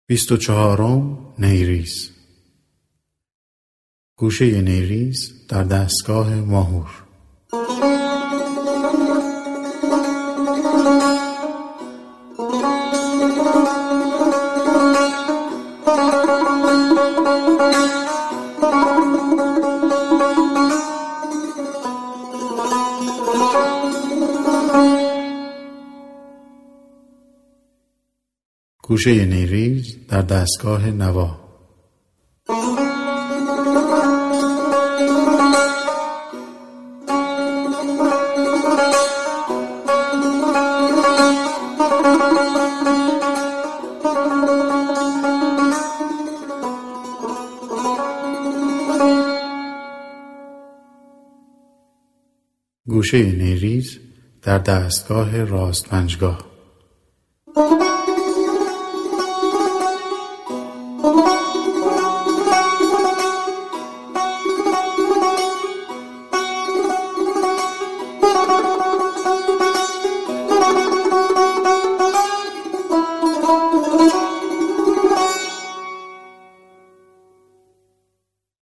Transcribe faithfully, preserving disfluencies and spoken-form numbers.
بیست و چهارم نیریز. گوشه نیریز در دستگاه ماهور. گوشه نیریز در دستگاه نوا. گوشه نیریز در دستگاه راستپنجگاه.